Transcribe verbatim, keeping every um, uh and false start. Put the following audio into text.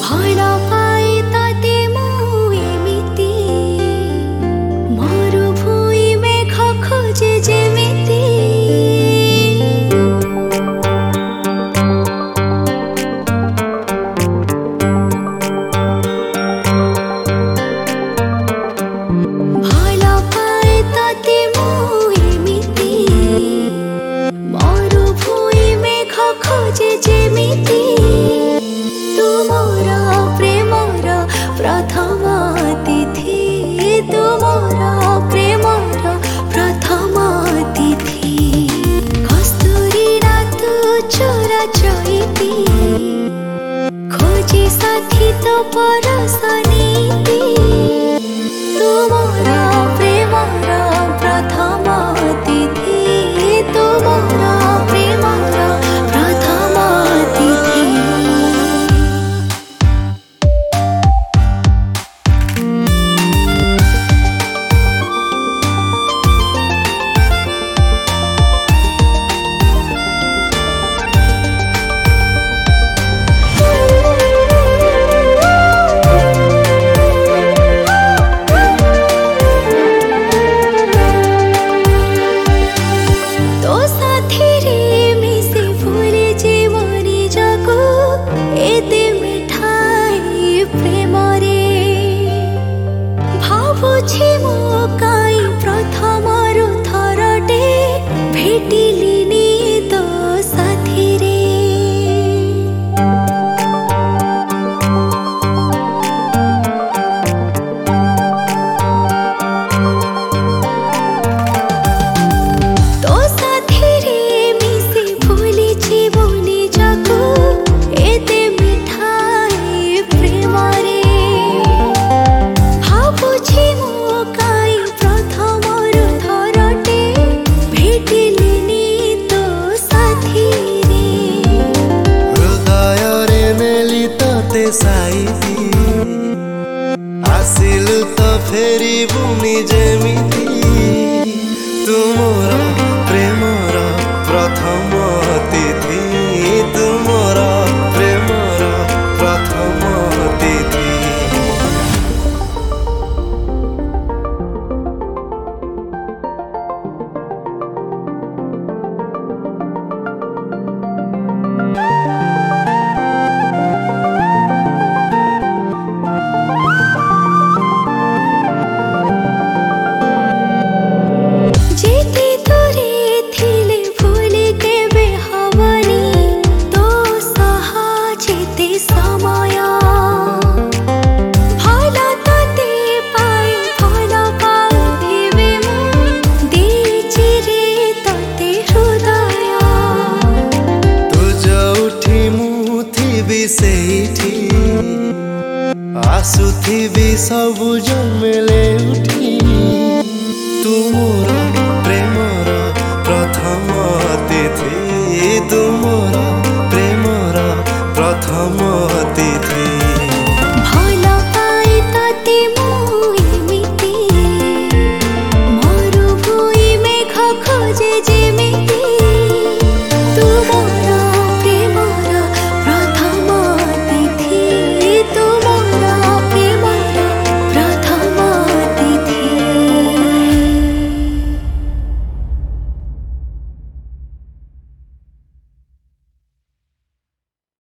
ଭଲ ପାଏ ତତେ ମୁଁ ଏମିତି ମରୁଭୂଇଁ ମେଘ ଖୋଜେ ଯେମିତି ଭଲ ପାଏ ତତେ ମୁଁ ଏମିତି ମରୁଭୂଇଁ ମେଘ ଖୋଜେ ଯେମିତି ତୁ ମୋର ପ୍ରେମର ପ୍ରଥମ ଅତିଥି ତୁ ମୋର ପ୍ରେମର ପ୍ରଥମ ଅତିଥି କସ୍ତୁରୀ ରାତୁ ଚୋରା ଚଇତି ଖୋଜି ସାଥୀ ତୋ ପରଶ ନୀତି ତୁ ମୋର ପ୍ରେମର ପ୍ରଥମ ଅତିଥି ତୁ ମୋର ପ୍ରେମର ପ୍ରଥମ ଅତିଥି तो साथीरे मिसे भूले जीवनी जगो एते मिठाई प्रेम रे भावुछि मो काई प्रथम रु थरटे भेटिलिनी तो साथीरे तो साथीरे मिसे भूले जीवनी जगो एते मिठाई प्रेम रे भावुछि मो काई प्रथम रु थरटे भेटिलिनी तो साथीरे हृदय रे मेली तते साइती आसिलु तो फेरी बुनी जेमिति तू मोर प्रेमर प्रथम अतिथि तू मोर प्रेमर प्रथम अतिथि जेते तोरे थिले भूले केबे हवनी तो सहा जेते समय भल तते पाई भल पाउथिबे मु देछि रे तते हृदय तू जोठी मु थिबी सेठी आसुथिबी सबु जमेले उठी तू मोर प्रेमर प्रथम अतिथि तू मोर प्रेमर प्रथम अतिथि।